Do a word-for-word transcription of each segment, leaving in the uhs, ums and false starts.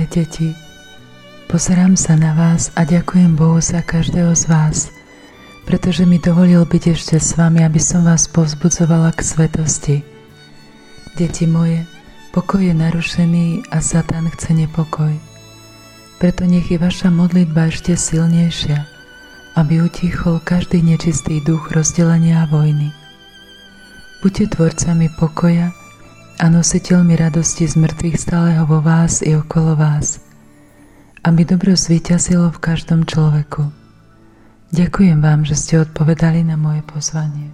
Milé deti, pozerám sa na vás a ďakujem Bohu za každého z vás, pretože mi dovolil byť ešte s vami, aby som vás povzbudzovala k svetosti. Deti moje, pokoj je narušený a Satan chce nepokoj. Preto nech je vaša modlitba ešte silnejšia, aby utichol každý nečistý duch rozdelenia a vojny. Buďte tvorcami pokoja a nositeľmi radosti z mŕtvych stáleho vo vás i okolo vás, aby dobro zvíťazilo v každom človeku. Ďakujem vám, že ste odpovedali na moje pozvanie.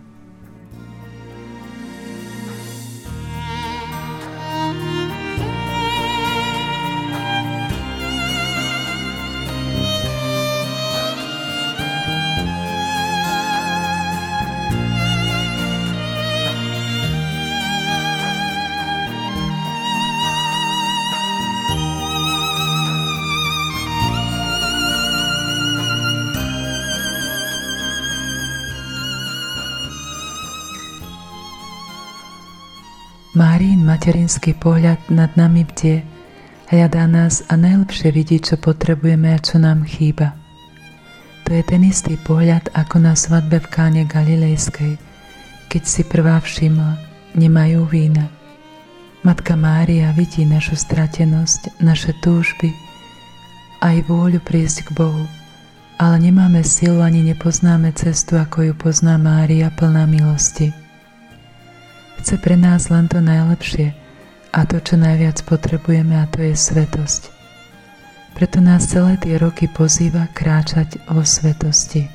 Máriin materinský pohľad nad nami bdie, hľadá nás a najlepšie vidí, čo potrebujeme a čo nám chýba. To je ten istý pohľad ako na svadbe v Káne Galilejskej, keď si prvá všimla, nemajú vína. Matka Mária vidí našu stratenosť, naše túžby, aj vôľu prísť k Bohu, ale nemáme silu ani nepoznáme cestu, ako ju pozná Mária plná milosti. Chce pre nás len to najlepšie a to, čo najviac potrebujeme, a to je svätosť. Preto nás celé tie roky pozýva kráčať vo svetosti.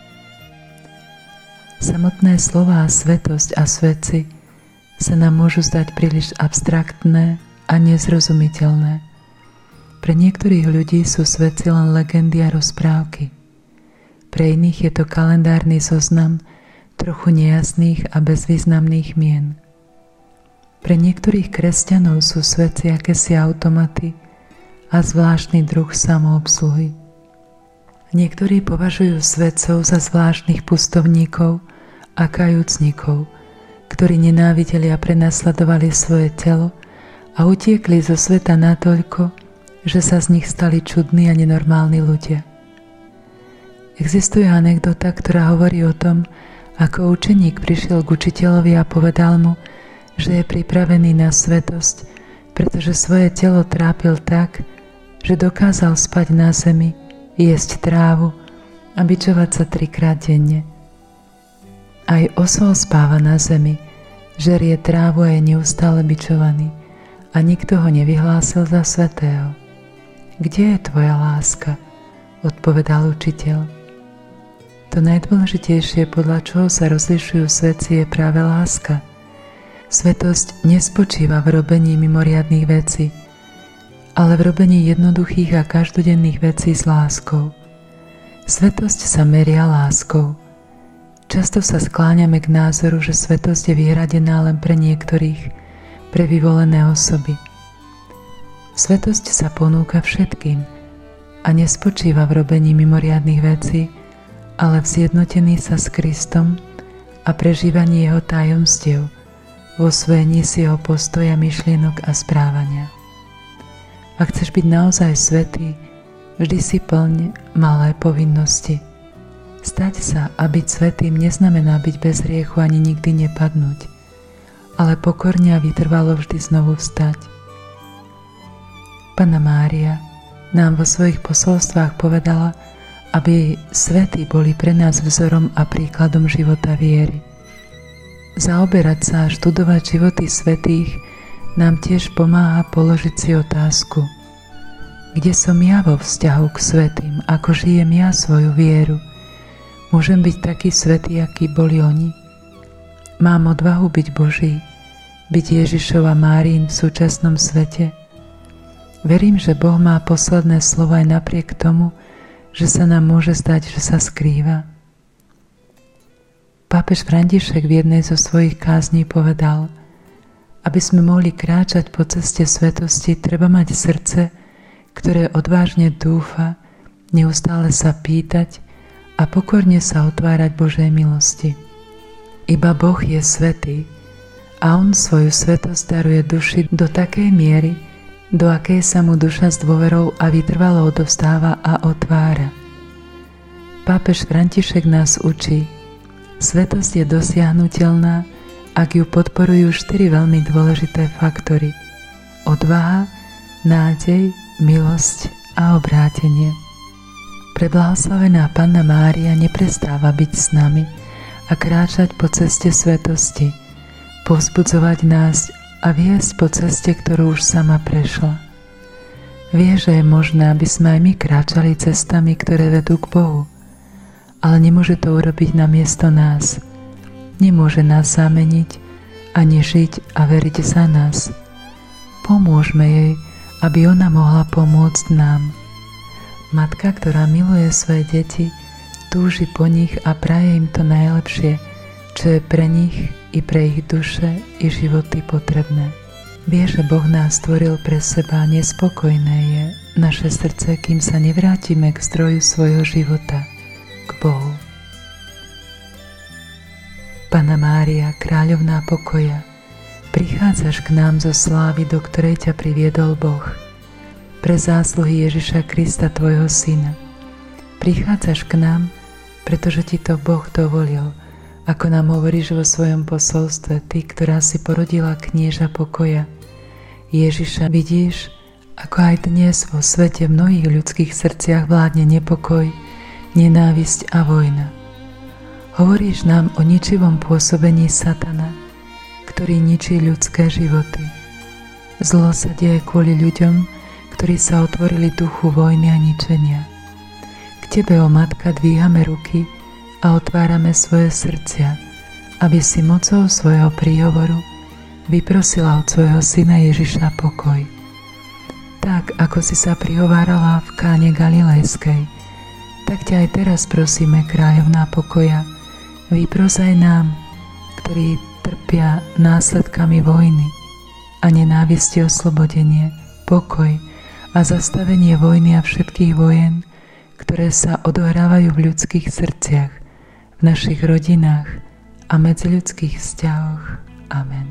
Samotné slová svätosť a svätci sa nám môžu zdať príliš abstraktné a nezrozumiteľné. Pre niektorých ľudí sú svätci len legendy a rozprávky. Pre iných je to kalendárny zoznam trochu nejasných a bezvýznamných mien. Pre niektorých kresťanov sú svätci akési automaty a zvláštny druh samoobsluhy. Niektorí považujú svätcov za zvláštnych pustovníkov a kajúcnikov, ktorí nenávideli a prenasledovali svoje telo a utiekli zo sveta natoľko, že sa z nich stali čudní a nenormálni ľudia. Existuje anekdota, ktorá hovorí o tom, ako učeník prišiel k učiteľovi a povedal mu, že je pripravený na svätosť, pretože svoje telo trápil tak, že dokázal spať na zemi, jesť trávu a bičovať sa trikrát denne. Aj osol spáva na zemi, žerie trávu a je neustále bičovaný a nikto ho nevyhlásil za svätého. Kde je tvoja láska? Odpovedal učiteľ. To najdôležitejšie, podľa čoho sa rozlišujú svätci, je práve láska. Svätosť nespočíva v robení mimoriadnych vecí, ale v robení jednoduchých a každodenných vecí s láskou. Svätosť sa meria láskou. Často sa skláňame k názoru, že svätosť je vyhradená len pre niektorých, pre vyvolené osoby. Svätosť sa ponúka všetkým a nespočíva v robení mimoriadnych vecí, ale v zjednotení sa s Kristom a prežívaní jeho tajomstiev, vo svojení si jeho postoja, myšlienok a správania. Ak chceš byť naozaj svätý, vždy si plň malé povinnosti. Stať sa a byť svätým neznamená byť bez hriechu ani nikdy nepadnúť, ale pokorne a vytrvalo vždy znovu vstať. Panna Mária nám vo svojich posolstvách povedala, aby svätí boli pre nás vzorom a príkladom života viery. Zaoberať sa a študovať životy svätých nám tiež pomáha položiť si otázku: kde som ja vo vzťahu k svätým, ako žijem ja svoju vieru? Môžem byť taký svätý, aký boli oni? Mám odvahu byť Boží, byť Ježišov a Máriin v súčasnom svete? Verím, že Boh má posledné slovo aj napriek tomu, že sa nám môže zdať, že sa skrýva. Pápež František v jednej zo svojich kázní povedal: aby sme mohli kráčať po ceste svetosti, treba mať srdce, ktoré odvážne dúfa, neustále sa pýtať a pokorne sa otvárať Božej milosti. Iba Boh je svätý a On svoju svätosť daruje duši do takej miery, do akej sa mu duša s dôverou a vytrvalo odovzdáva a otvára. Pápež František nás učí, svetosť je dosiahnuteľná, ak ju podporujú štyri veľmi dôležité faktory: odvaha, nádej, milosť a obrátenie. Preblahoslavená Panna Mária neprestáva byť s nami a kráčať po ceste svetosti, povzbudzovať nás a viesť po ceste, ktorú už sama prešla. Vie, že je možné, aby sme aj my kráčali cestami, ktoré vedú k Bohu, ale nemôže to urobiť namiesto nás. Nemôže nás zameniť ani žiť a veriť za nás. Pomôžme jej, aby ona mohla pomôcť nám. Matka, ktorá miluje svoje deti, túži po nich a praje im to najlepšie, čo je pre nich i pre ich duše i životy potrebné. Vie, že Boh nás stvoril pre seba, nespokojné je naše srdce, kým sa nevrátime k zdroju svojho života, k Bohu. Panna Mária, kráľovná pokoja, prichádzaš k nám zo slávy, do ktorej ťa priviedol Boh, pre zásluhy Ježiša Krista, tvojho syna. Prichádzaš k nám, pretože ti to Boh dovolil, ako nám hovoríš vo svojom posolstve, ty, ktorá si porodila knieža pokoja. Ježiša, vidíš, ako aj dnes vo svete v mnohých ľudských srdciach vládne nepokoj, nenávisť a vojna. Hovoríš nám o ničivom pôsobení satana, ktorý ničí ľudské životy. Zlo sa deje kvôli ľuďom, ktorí sa otvorili duchu vojny a ničenia. K tebe, o Matka, dvíhame ruky a otvárame svoje srdcia, aby si mocou svojho príhovoru vyprosila od svojho syna Ježiša pokoj. Tak, ako si sa prihovárala v Káne Galilejskej, tak ťa aj teraz prosíme, kráľovná pokoja, vypros aj nám, ktorí trpia následkami vojny a nenávisti, oslobodenie, pokoj a zastavenie vojny a všetkých vojen, ktoré sa odohrávajú v ľudských srdciach, v našich rodinách a medziľudských vzťahoch. Amen.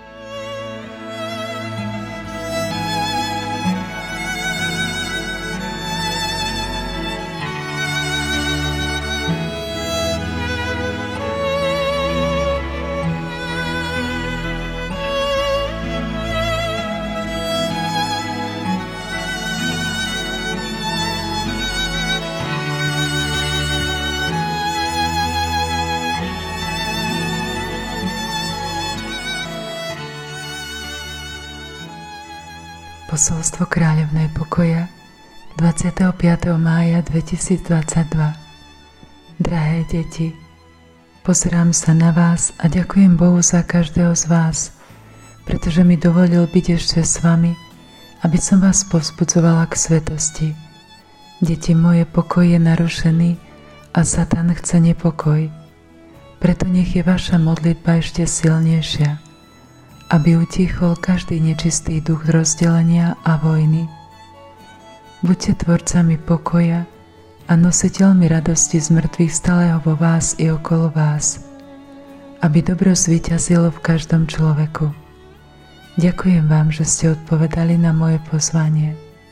Posolstvo kráľovnej pokoja dvadsiateho piateho mája dvetisícdvadsaťdva. Drahé deti, pozerám sa na vás a ďakujem Bohu za každého z vás, pretože mi dovolil byť ešte s vami, aby som vás povzbudzovala k svetosti. Deti moje, pokoj je narušený a Satan chce nepokoj. Preto nech je vaša modlitba ešte silnejšia, aby utichol každý nečistý duch rozdelenia a vojny. Buďte tvorcami pokoja a nositeľmi radosti z mŕtvych stáleho vo vás i okolo vás, aby dobro zvíťazilo v každom človeku. Ďakujem vám, že ste odpovedali na moje pozvanie.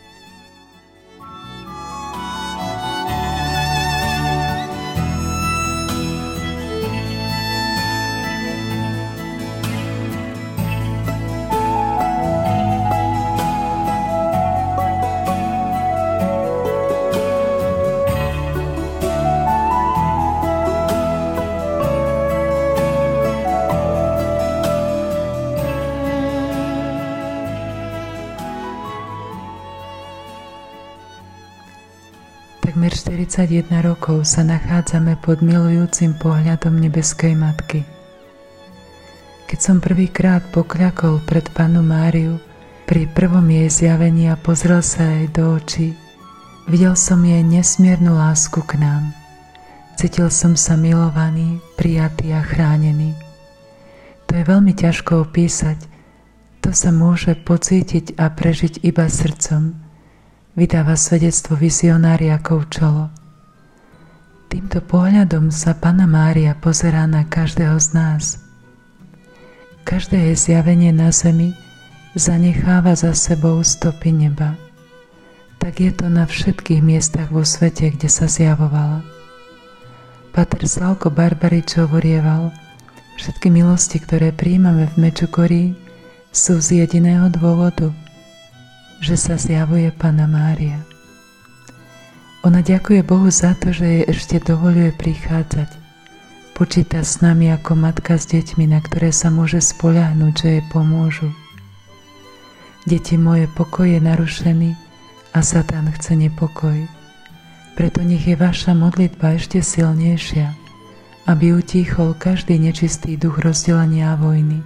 Takmer štyridsaťjeden rokov sa nachádzame pod milujúcim pohľadom nebeskej Matky. Keď som prvýkrát pokľakol pred Pannu Máriu pri prvom jej zjavení a pozrel sa jej do očí, videl som jej nesmiernu lásku k nám. Cítil som sa milovaný, prijatý a chránený. To je veľmi ťažko opísať, to sa môže pocítiť a prežiť iba srdcom, vydáva svedectvo vizionár Jakov Čolo. Týmto pohľadom sa Panna Mária pozerá na každého z nás. Každé jej zjavenie na zemi zanecháva za sebou stopy neba. Tak je to na všetkých miestach vo svete, kde sa zjavovala. Páter Slavko Barbarič hovorieval, všetky milosti, ktoré prijímame v Mečugorí, sú z jediného dôvodu, že sa zjavuje Panna Mária. Ona ďakuje Bohu za to, že jej ešte dovoľuje prichádzať. Počíta s nami ako matka s deťmi, na ktoré sa môže spoľahnúť, že jej pomôžu. Deti moje, pokoj je narušený a Satan chce nepokoj. Preto nech je vaša modlitba ešte silnejšia, aby utíchol každý nečistý duch rozdelenia a vojny.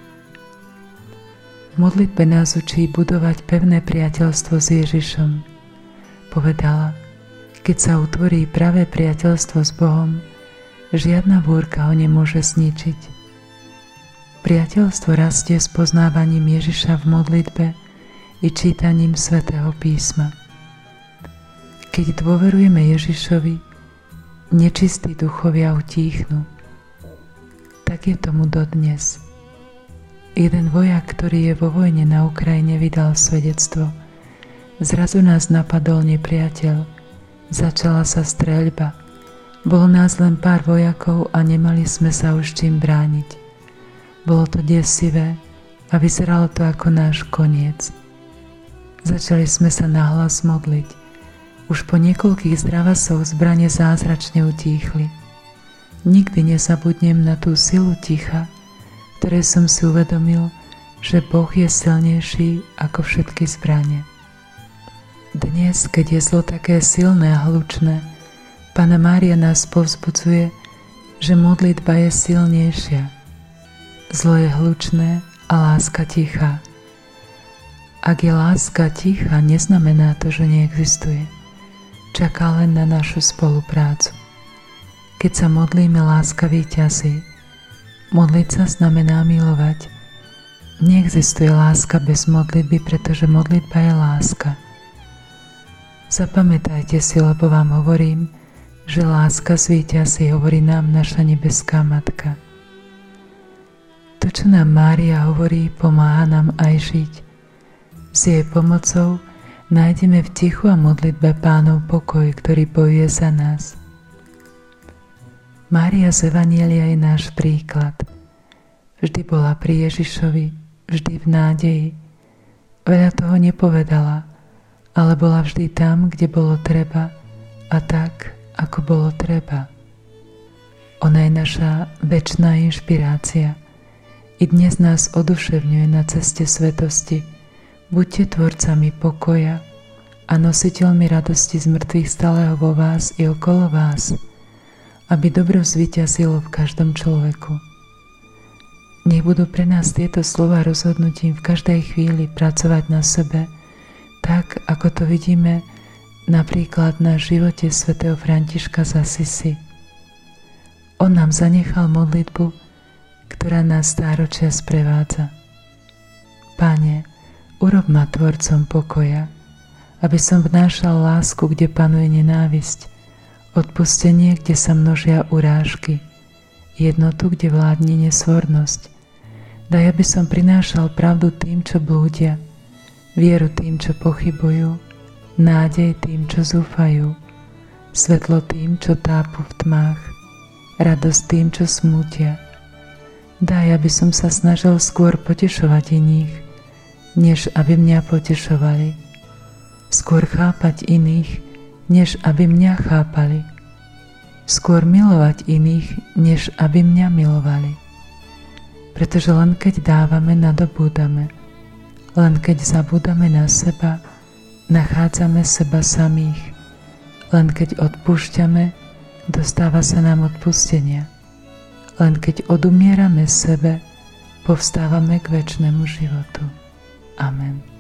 V modlitbe nás učí budovať pevné priateľstvo s Ježišom. Povedala, keď sa utvorí pravé priateľstvo s Bohom, žiadna búrka ho nemôže zničiť. Priateľstvo rastie s poznávaním Ježiša v modlitbe i čítaním Svätého písma. Keď dôverujeme Ježišovi, nečistí duchovia utíchnu. Tak je tomu dodnes. Jeden vojak, ktorý je vo vojne na Ukrajine, vydal svedectvo. Zrazu nás napadol nepriateľ. Začala sa streľba. Bolo nás len pár vojakov a nemali sme sa už čím brániť. Bolo to desivé a vyzeralo to ako náš koniec. Začali sme sa nahlas modliť. Už po niekoľkých zdravasoch zbrane zázračne utíchli. Nikdy nezabudnem na tú silu ticha, ktoré som si uvedomil, že Boh je silnejší ako všetky zbrane. Dnes, keď je zlo také silné a hlučné, Panna Mária nás povzbudzuje, že modlitba je silnejšia. Zlo je hlučné a láska tichá. Ak je láska tichá, neznamená to, že neexistuje. Čaká len na našu spoluprácu. Keď sa modlíme, láska víťazí. Modliť sa znamená milovať. Neexistuje láska bez modlitby, pretože modlitba je láska. Zapamätajte si, lebo vám hovorím, že láska zvíťazí, hovorí nám naša nebeská Matka. To, čo nám Mária hovorí, pomáha nám aj žiť. S jej pomocou nájdeme v tichu a modlitbe Pánov pokoj, ktorý bojuje za nás. Mária z Evanjelia je náš príklad. Vždy bola pri Ježišovi, vždy v nádeji. Veľa toho nepovedala, ale bola vždy tam, kde bolo treba a tak, ako bolo treba. Ona je naša večná inšpirácia. I dnes nás oduševňuje na ceste svetosti. Buďte tvorcami pokoja a nositeľmi radosti z mŕtvych stáleho vo vás i okolo vás, aby dobro zvíťazilo v každom človeku. Nech budú pre nás tieto slova rozhodnutím v každej chvíli pracovať na sebe, tak, ako to vidíme napríklad na živote svätého Františka z Asisi. On nám zanechal modlitbu, ktorá nás stáročia sprevádza. Pane, urob ma tvorcom pokoja, aby som vnášal lásku, kde panuje nenávisť, odpustenie, kde sa množia urážky, jednotu, kde vládne nesvornosť. Daj, aby som prinášal pravdu tým, čo blúdia, vieru tým, čo pochybujú, nádej tým, čo zúfajú, svetlo tým, čo tápu v tmách, radosť tým, čo smútia. Daj, aby som sa snažil skôr potešovať iných, než aby mňa potešovali. Skôr chápať iných, než aby mňa chápali. Skôr milovať iných, než aby mňa milovali. Pretože len keď dávame, nadobúdame. Len keď zabúdame na seba, nachádzame seba samých. Len keď odpúšťame, dostáva sa nám odpustenia. Len keď odumierame sebe, povstávame k večnému životu. Amen.